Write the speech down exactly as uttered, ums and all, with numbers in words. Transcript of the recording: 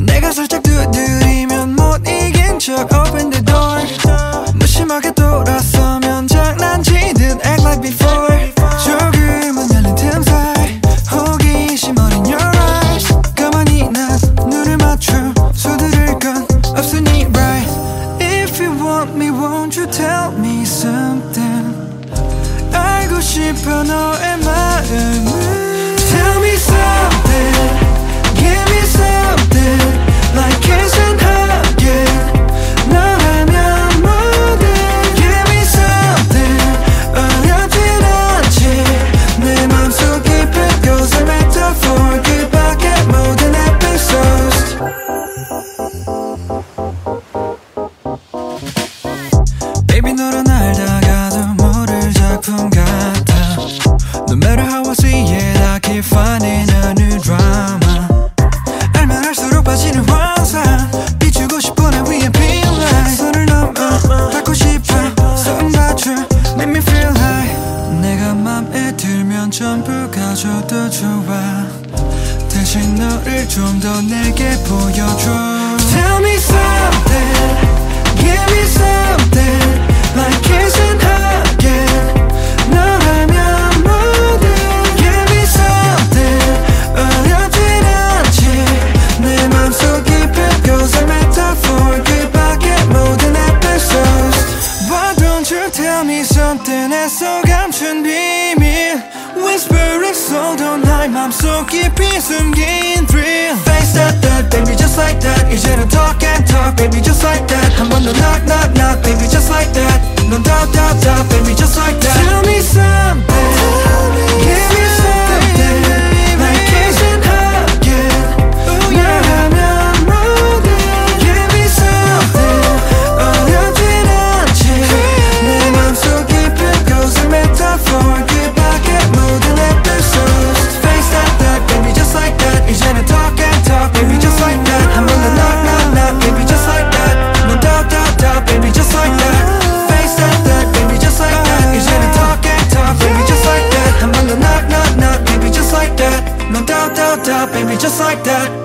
내가 살짝 두드리면 못 이긴 척 open the door. 무심하게 돌아서면 장난치듯 act like before. 조금은 열린 틈 사이 호기심 어린 your eyes. 가만히 난 눈을 맞춰 서두를 건 없으니 right. If you want me won't you tell me something. 알고 싶어 너의 마음을. Tell me something, give me something, like kiss and hug it. 너라면 뭐든. Give me something, 어렵진 않지. 내 맘속 깊은 곳에 metaphor 그 밖에 모든 episodes. Baby 너란 알다가도 모를 작품 같아. No matter how I see it, I keep finding a new drama. 알면 할수록 빠지는 환상. 비추고 싶어 나 위에 pink light. 선을 넘어 닿고 싶어 손 받쳐 make me feel high. 내가 맘에 들면 전부가 줘도 좋아. 대신 너를 좀 더 내게 보여줘. Tell me something, give me something, like kiss and hug it. 너라면 뭐든. Give me something, 어렵진 않지. 내 맘속 깊은 곳에 metaphor 그 밖에 모든 episodes. Why don't you tell me something 애써 감춘 비밀. Whispering so don't lie 맘속 깊이 숨긴 thrill. Face that that baby just like that. 이제는 talk and talk baby just like that. 한 번 더 knock knock knock baby just like that. 넌 doubt doubt doubt baby just like that. Tell me something, give me something, like kiss and hug it. 너라면 뭐든. Give me something, 어렵진 않지. 내 맘속 깊은 곳에 metaphor 그 밖에 모든 episodes. Face that that baby just like that. 이제는 talk and talk baby just like that. 한 번 더 knock knock knock baby just like that. 넌 doubt doubt doubt baby just like that. Face that that baby just like that. 이제는 talk and talk baby just like that. 한 번 더 knock knock knock baby just like that. 넌 doubt doubt doubt baby just like that.